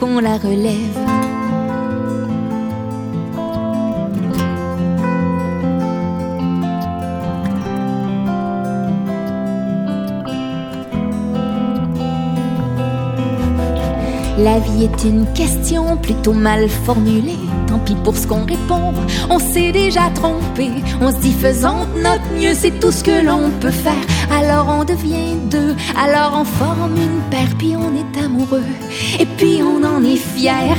qu'on la relève. La vie est une question plutôt mal formulée. Tant pis pour ce qu'on répond, on s'est déjà trompé. On se dit faisons de notre mieux, c'est tout ce que l'on peut faire. Alors on devient deux, alors on forme une paire, puis on est amoureux. Et puis on en est fier,